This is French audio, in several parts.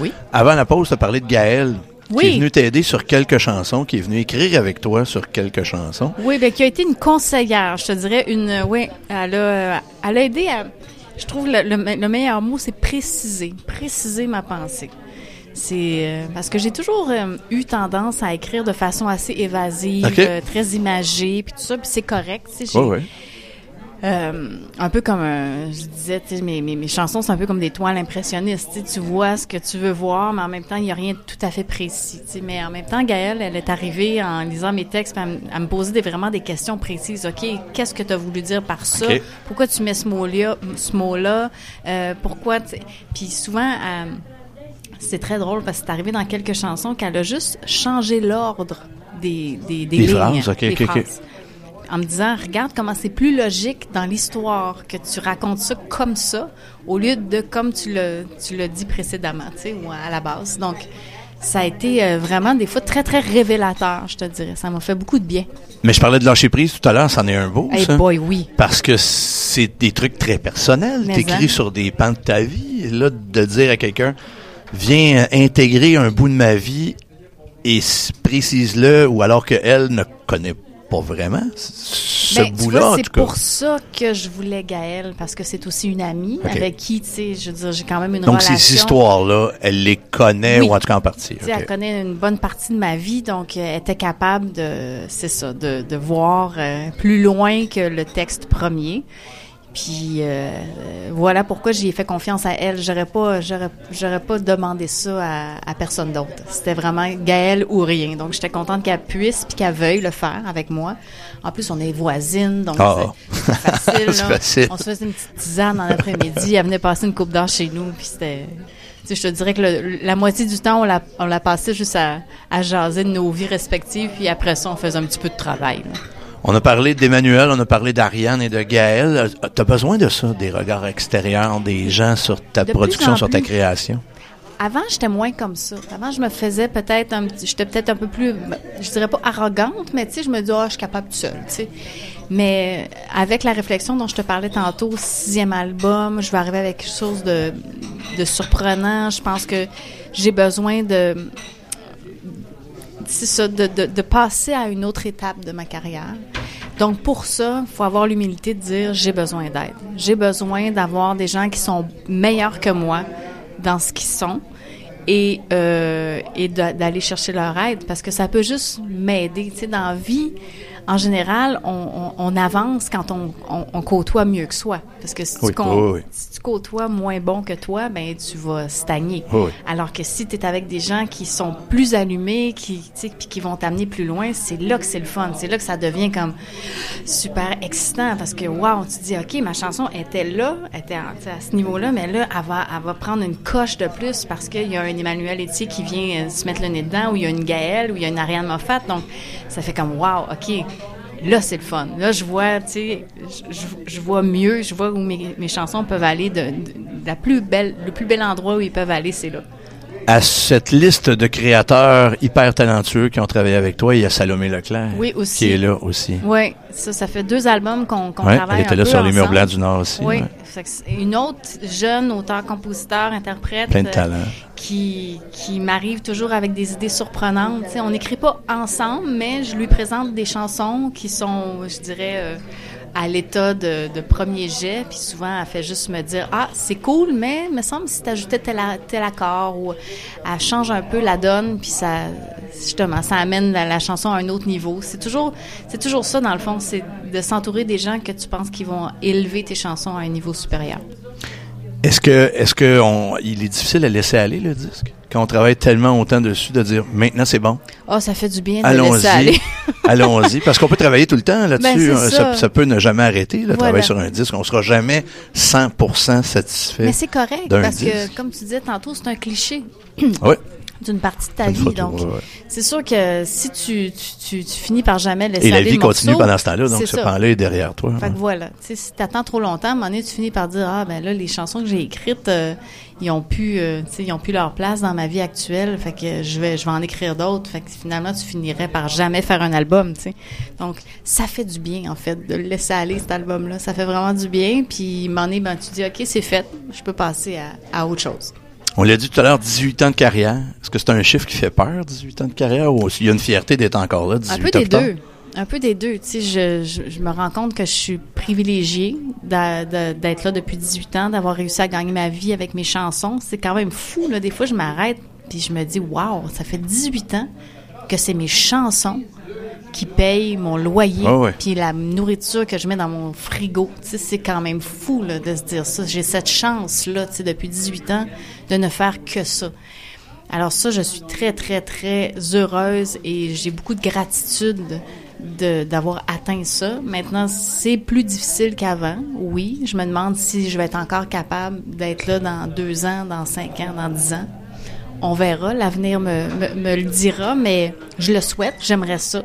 Oui. Avant la pause, tu as parlé de Gaëlle. Oui. Qui est venue t'aider sur quelques chansons, qui est venue écrire avec toi sur quelques chansons. Oui, bien, qui a été une conseillère, je te dirais. Oui, elle a aidé à... Je trouve le meilleur mot, c'est préciser ma pensée. C'est parce que j'ai toujours eu tendance à écrire de façon assez évasive, okay. Très imagée, puis tout ça, puis c'est correct. Tu sais, oui. Un peu comme, je disais, tu sais, mes chansons, c'est un peu comme des toiles impressionnistes. Tu vois ce que tu veux voir, mais en même temps, il n'y a rien de tout à fait précis. Tu sais. Mais en même temps, Gaëlle, elle est arrivée en lisant mes textes à me poser vraiment des questions précises. OK, qu'est-ce que tu as voulu dire par ça? Okay. Pourquoi tu mets ce mot-là? Pourquoi? Puis souvent, c'est très drôle parce que c'est arrivé dans quelques chansons qu'elle a juste changé l'ordre des lignes, phrases, des phrases. En me disant, regarde comment c'est plus logique dans l'histoire que tu racontes ça comme ça, au lieu de comme tu l'as dit précédemment, tu sais, ou à la base. Donc, ça a été vraiment des fois très, très révélateur, je te dirais. Ça m'a fait beaucoup de bien. Mais je parlais de lâcher prise tout à l'heure, c'en est un beau, ça. Boy, oui. Parce que c'est des trucs très personnels. T'écris sur des pans de ta vie. Là, de dire à quelqu'un, viens intégrer un bout de ma vie et précise-le, ou alors qu'elle ne connaît pas vraiment ce bout-là, en tout cas. C'est pour ça que je voulais Gaëlle, parce que c'est aussi une amie avec qui, tu sais, je veux dire, j'ai quand même une relation. Donc, ces histoires-là, elle les connaît, ou en tout cas en partie. Tu sais, elle connaît une bonne partie de ma vie, donc elle était capable de voir plus loin que le texte premier. Puis voilà pourquoi j'ai fait confiance à elle. J'aurais pas demandé ça à personne d'autre. C'était vraiment Gaëlle ou rien. Donc j'étais contente qu'elle puisse puis qu'elle veuille le faire avec moi. En plus on est voisines, donc c'est facile. C'est facile. On se faisait une petite tisane dans l'après-midi. Elle venait passer une coupe d'heure chez nous, puis c'était. Tu sais, je te dirais que la moitié du temps on l'a passé juste à jaser de nos vies respectives, puis après ça on faisait un petit peu de travail. Là. On a parlé d'Emmanuel, on a parlé d'Ariane et de Gaëlle. T'as besoin de ça, des regards extérieurs des gens sur ta production, sur ta création? Avant, j'étais moins comme ça. Avant, je me faisais j'étais peut-être un peu plus, je dirais pas arrogante, mais tu sais, je me dis, je suis capable toute seule, tu sais. Mais avec la réflexion dont je te parlais tantôt, 6e album, je vais arriver avec quelque chose de surprenant. Je pense que j'ai besoin c'est ça, de passer à une autre étape de ma carrière. Donc, pour ça, il faut avoir l'humilité de dire, j'ai besoin d'aide. J'ai besoin d'avoir des gens qui sont meilleurs que moi dans ce qu'ils sont et d'aller chercher leur aide parce que ça peut juste m'aider. Tu sais, dans la vie, en général, on avance quand on côtoie mieux que soi. Parce que si tu côtoies moins bon que toi, ben tu vas stagner. Oui. Alors que si tu es avec des gens qui sont plus allumés, puis qui vont t'amener plus loin, c'est là que c'est le fun. C'est là que ça devient comme super excitant parce que, wow, tu te dis, OK, ma chanson était là, était à ce niveau-là, mais là, elle va prendre une coche de plus parce qu'il y a un Emmanuel Etier qui vient se mettre le nez dedans, ou il y a une Gaëlle, ou il y a une Ariane Moffat. Donc, ça fait comme, wow, OK, là, c'est le fun. Là, je vois, tu sais, je vois mieux, je vois où mes chansons peuvent aller, le plus bel endroit où ils peuvent aller, c'est là. À cette liste de créateurs hyper talentueux qui ont travaillé avec toi, il y a Salomé Leclerc. Oui, aussi. Qui est là aussi. Oui, ça fait 2 albums qu'on travaille. Elle était là sur Les Murs Blancs du Nord aussi. Oui, une autre jeune auteure, compositeur, interprète. Plein de talent. Qui m'arrive toujours avec des idées surprenantes. Tu sais, on n'écrit pas ensemble, mais je lui présente des chansons qui sont, je dirais, à l'état de premier jet, puis souvent, elle fait juste me dire « Ah, c'est cool, mais il me semble si tu ajoutais tel accord » ou elle change un peu la donne, puis ça, justement, ça amène la chanson à un autre niveau. C'est toujours ça, dans le fond, c'est de s'entourer des gens que tu penses qui vont élever tes chansons à un niveau supérieur. Est-ce que il est difficile à laisser aller, le disque? Quand on travaille tellement autant dessus, de dire, maintenant, c'est bon. Ça fait du bien de laisser aller. Allons-y. Parce qu'on peut travailler tout le temps là-dessus. Ben, ça peut ne jamais arrêter, travailler sur un disque. On sera jamais 100% satisfait. Mais c'est correct, parce que, comme tu disais tantôt, c'est un cliché. Oui. D'une partie de ta vie. Donc, c'est sûr que si tu finis par jamais laisser aller le morceau... Et la vie continue pendant ce temps-là, donc ce pan-là est derrière toi. Fait que voilà. Tu sais, si t'attends trop longtemps, à un moment donné, tu finis par dire, ben là, les chansons que j'ai écrites, ils ont plus leur place dans ma vie actuelle. Fait que je vais en écrire d'autres. Fait que finalement, tu finirais par jamais faire un album, tu sais. Donc, ça fait du bien, en fait, de le laisser aller, cet album-là. Ça fait vraiment du bien. Puis, à un moment donné, tu dis, OK, c'est fait. Je peux passer à autre chose. On l'a dit tout à l'heure, 18 ans de carrière. Est-ce que c'est un chiffre qui fait peur, 18 ans de carrière, ou il y a une fierté d'être encore là, 18 ans plus tard? Un peu des deux. Tu sais, je me rends compte que je suis privilégiée d'être là depuis 18 ans, d'avoir réussi à gagner ma vie avec mes chansons. C'est quand même fou, là. Des fois, je m'arrête puis je me dis, wow, ça fait 18 ans que c'est mes chansons qui payent mon loyer puis la nourriture que je mets dans mon frigo. Tu sais, c'est quand même fou, là, de se dire ça. J'ai cette chance-là, tu sais, depuis 18 ans, de ne faire que ça. Alors ça, je suis très, très, très heureuse et j'ai beaucoup de gratitude d'avoir atteint ça. Maintenant, c'est plus difficile qu'avant. Oui, je me demande si je vais être encore capable d'être là dans 2 ans, dans 5 ans, dans 10 ans. On verra, l'avenir me le dira, mais je le souhaite, j'aimerais ça.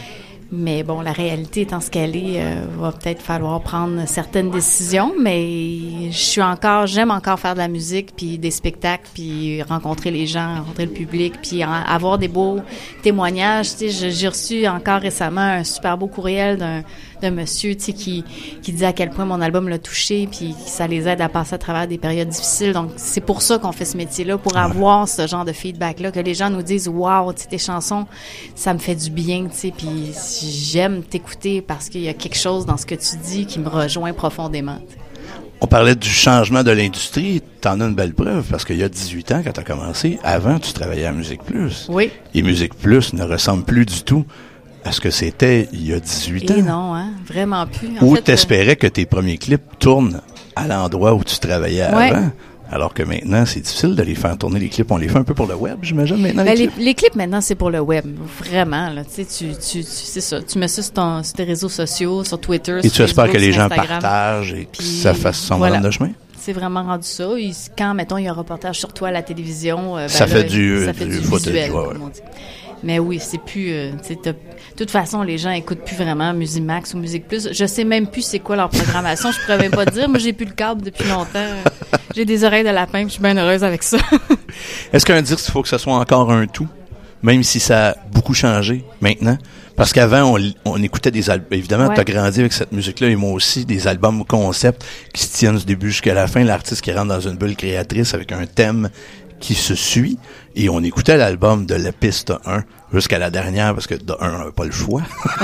Mais bon, la réalité étant ce qu'elle est, va peut-être falloir prendre certaines décisions, mais j'aime encore faire de la musique, puis des spectacles, puis rencontrer les gens, rencontrer le public, puis avoir des beaux témoignages. Tu sais, j'ai reçu encore récemment un super beau courriel d'un monsieur, tu sais, qui dit à quel point mon album l'a touché, puis ça les aide à passer à travers des périodes difficiles. Donc, c'est pour ça qu'on fait ce métier-là, pour avoir ce genre de feedback-là, que les gens nous disent « Wow, tu sais, tes chansons, ça me fait du bien, tu sais, puis j'aime t'écouter parce qu'il y a quelque chose dans ce que tu dis qui me rejoint profondément. » On parlait du changement de l'industrie. T'en as une belle preuve, parce qu'il y a 18 ans, quand t'as commencé, avant, tu travaillais à Musique Plus. Oui. Et Musique Plus ne ressemble plus du tout à ce que c'était il y a 18 ans. Et non, hein, vraiment plus. Ou t'espérais que tes premiers clips tournent à l'endroit où tu travaillais avant. Alors que maintenant, c'est difficile de les faire tourner, les clips. On les fait un peu pour le web, j'imagine, maintenant, les clips, maintenant, c'est pour le web. Vraiment, là. Tu sais, c'est ça. Tu mets ça sur tes réseaux sociaux, sur Twitter, et tu espères que les gens Instagram, partagent et que ça fasse son bonhomme de chemin? C'est vraiment rendu ça. Quand, mettons, il y a un reportage sur toi à la télévision, ça fait du visuel, comme on dit. Mais oui, c'est plus... de toute façon, les gens écoutent plus vraiment Musimax ou Musique Plus. Je sais même plus c'est quoi leur programmation. Je pourrais même pas dire. Moi, j'ai plus le câble depuis longtemps. J'ai des oreilles de lapin, puis je suis bien heureuse avec ça. Est-ce qu'un disque, il faut que ce soit encore un tout, même si ça a beaucoup changé maintenant? Parce qu'avant, on écoutait des albums. Évidemment, tu as grandi avec cette musique-là, et moi aussi, des albums concept qui se tiennent du début jusqu'à la fin. L'artiste qui rentre dans une bulle créatrice avec un thème qui se suit, et on écoutait l'album de la piste 1 jusqu'à la dernière, parce que de 1, on n'avait pas le choix.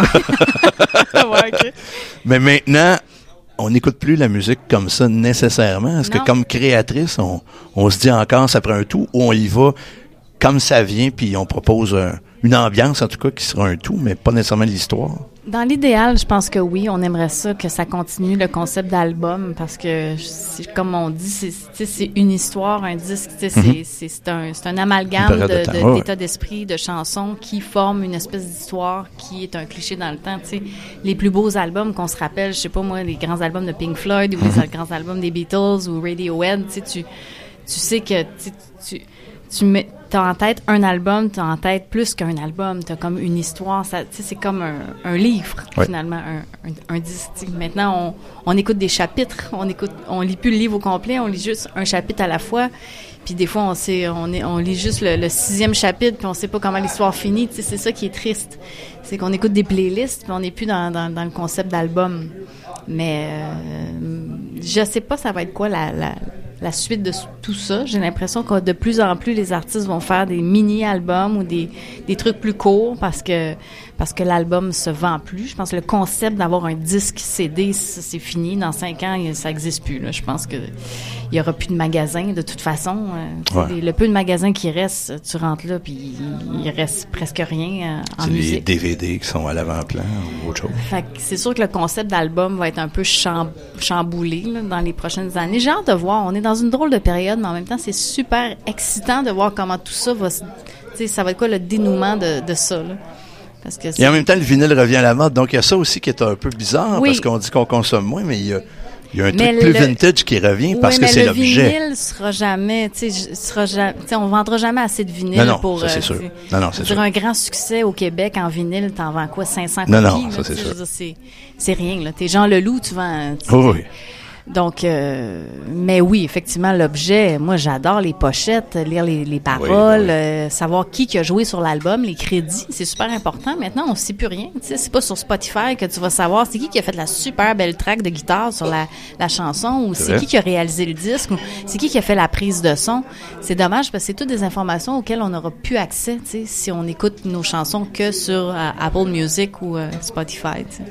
Okay. Mais maintenant, on n'écoute plus la musique comme ça nécessairement. Est-ce que comme créatrice, on se dit encore, ça prend un tout, ou on y va comme ça vient, puis on propose une ambiance, en tout cas, qui sera un tout, mais pas nécessairement l'histoire? Dans l'idéal, je pense que oui, on aimerait ça, que ça continue le concept d'album, parce que, comme on dit, c'est une histoire, un disque, c'est un amalgame d'état d'esprit, de chansons qui forment une espèce d'histoire qui est un cliché dans le temps. T'sais. Les plus beaux albums qu'on se rappelle, je sais pas moi, les grands albums de Pink Floyd ou les grands albums des Beatles ou Radiohead, tu sais que t'as en tête un album, t'as en tête plus qu'un album, t'as comme une histoire, c'est comme un livre, finalement, un disque. Maintenant, on écoute des chapitres, on lit plus le livre au complet, on lit juste un chapitre à la fois, puis des fois, on lit juste le 6e chapitre, puis on sait pas comment l'histoire finit, c'est ça qui est triste. C'est qu'on écoute des playlists, puis on n'est plus dans le concept d'album. Mais je sais pas ça va être quoi la suite de tout ça. J'ai l'impression que de plus en plus, les artistes vont faire des mini-albums ou des trucs plus courts parce que l'album se vend plus. Je pense que le concept d'avoir un disque CD, c'est fini. Dans 5 ans, ça n'existe plus. Là. Je pense que il y aura plus de magasins de toute façon. Le peu de magasins qui restent, tu rentres là, puis il reste presque rien en musique. C'est les DVD qui sont à l'avant-plan ou autre chose. Fait que c'est sûr que le concept d'album va être un peu chamboulé là, dans les prochaines années. J'ai hâte de voir. On est dans une drôle de période, mais en même temps, c'est super excitant de voir comment tout ça va... ça va être quoi le dénouement de ça, là? Parce que et en même temps, le vinyle revient à la mode. Donc, il y a ça aussi qui est un peu bizarre, parce qu'on dit qu'on consomme moins, mais il y a un truc plus vintage qui revient parce que c'est l'objet. Le vinyle sera jamais, on vendra jamais assez de vinyle pour... ça, c'est sûr. Non, c'est sûr. Un grand succès au Québec en vinyle, t'en vends quoi, 500 copies? Non, ça, c'est sûr. C'est rien, là. T'es Jean Leloup, tu vends... Oui. Donc, mais oui, effectivement, l'objet, moi, j'adore les pochettes, lire les paroles, savoir qui a joué sur l'album, les crédits, c'est super important. Maintenant, on ne sait plus rien. Tu sais, c'est pas sur Spotify que tu vas savoir c'est qui a fait la super belle track de guitare sur la chanson, ou c'est qui a réalisé le disque, ou c'est qui a fait la prise de son. C'est dommage parce que c'est toutes des informations auxquelles on n'aura plus accès, tu sais, si on écoute nos chansons que sur Apple Music ou Spotify, tu sais.